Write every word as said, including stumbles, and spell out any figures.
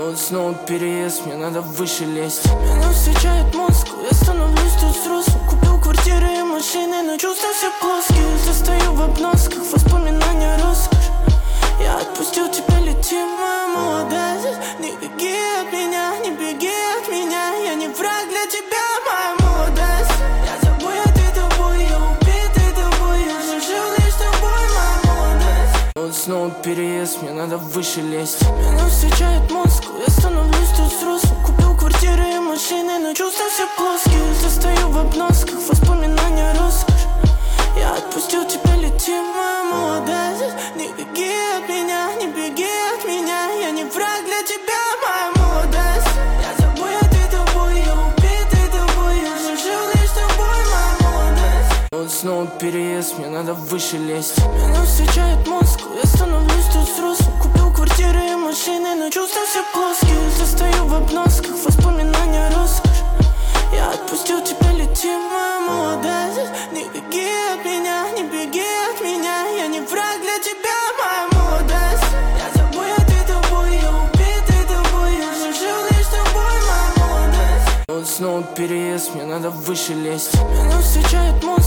Вот снова переезд, мне надо выше лезть. Меня встречает Москва, я становлюсь тут взрослым. Купил квартиры и машины, но чувства все плоские. Застаю в обносках, воспоминания роскошь. Я отпустил тебя, лети, моя молодость. Не беги от меня, не беги от меня. Я не враг для тебя, моя молодость. Я забытый тобой, я убитый тобой. Я же жил лишь тобой, моя молодость. Вот снова переезд, мне надо выше лезть. Меня встречает Москва, я становлюсь тут взрослым. Купил квартиры и машины, но чувства все плоские. Застаю в обносках, воспоминания роскошь. Я отпустил тебя, лети, моя молодость. Не беги от меня, не беги от меня. Я не враг для тебя, моя молодость. Я забытый тобой, я убитый тобой. Я же жил лишь тобой, моя молодость. Вот снова переезд, мне надо выше лезть. Меня встречает Москва, я становлюсь тут взрослым. Купил квартиры и машины, но чувства все плоские. Застаю в обносках, воспоминания роскошь. Я отпустил тебя, лети, моя молодость. Не беги от меня, не беги от меня. Я не враг для тебя, моя молодость. Я забытый тобой, я убитый тобой. Я же жил лишь тобой, моя молодость. Вот снова переезд, мне надо выше лезть. Меня встречает Москва.